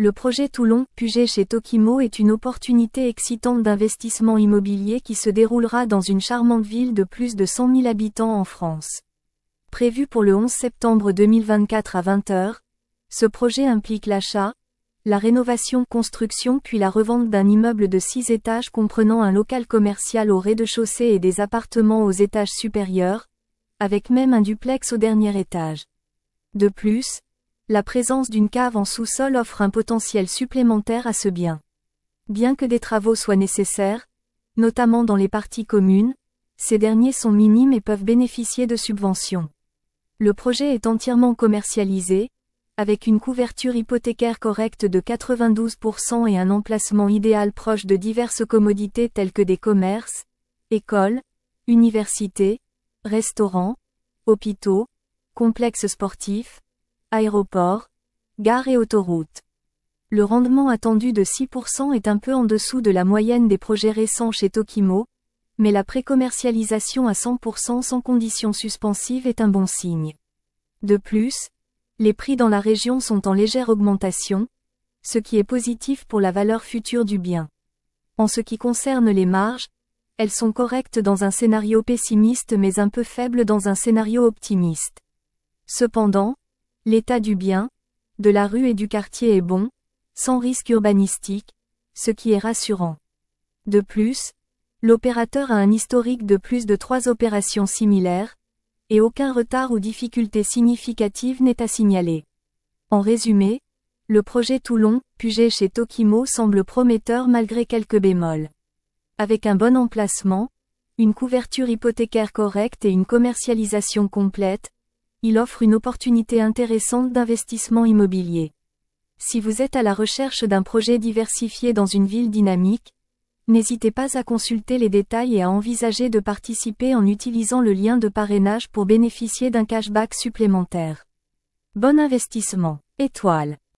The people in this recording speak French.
Le projet Toulon, Puget chez Tokimo est une opportunité excitante d'investissement immobilier qui se déroulera dans une charmante ville de plus de 100 000 habitants en France. Prévu pour le 11 septembre 2024 à 20 h, ce projet implique l'achat, la rénovation-construction puis la revente d'un immeuble de 6 étages comprenant un local commercial au rez-de-chaussée et des appartements aux étages supérieurs, avec même un duplex au dernier étage. De plus, la présence d'une cave en sous-sol offre un potentiel supplémentaire à ce bien. Bien que des travaux soient nécessaires, notamment dans les parties communes, ces derniers sont minimes et peuvent bénéficier de subventions. Le projet est entièrement commercialisé, avec une couverture hypothécaire correcte de 92% et un emplacement idéal proche de diverses commodités telles que des commerces, écoles, universités, restaurants, hôpitaux, complexes sportifs, aéroports, gares et autoroutes. Le rendement attendu de 6% est un peu en dessous de la moyenne des projets récents chez Tokimo, mais la précommercialisation à 100% sans conditions suspensives est un bon signe. De plus, les prix dans la région sont en légère augmentation, ce qui est positif pour la valeur future du bien. En ce qui concerne les marges, elles sont correctes dans un scénario pessimiste mais un peu faibles dans un scénario optimiste. Cependant, l'état du bien, de la rue et du quartier est bon, sans risque urbanistique, ce qui est rassurant. De plus, l'opérateur a un historique de plus de 3 opérations similaires, et aucun retard ou difficulté significative n'est à signaler. En résumé, le projet Toulon, Puget chez Tokimo semble prometteur malgré quelques bémols. Avec un bon emplacement, une couverture hypothécaire correcte et une commercialisation complète, il offre une opportunité intéressante d'investissement immobilier. Si vous êtes à la recherche d'un projet diversifié dans une ville dynamique, n'hésitez pas à consulter les détails et à envisager de participer en utilisant le lien de parrainage pour bénéficier d'un cashback supplémentaire. Bon investissement. Étoile.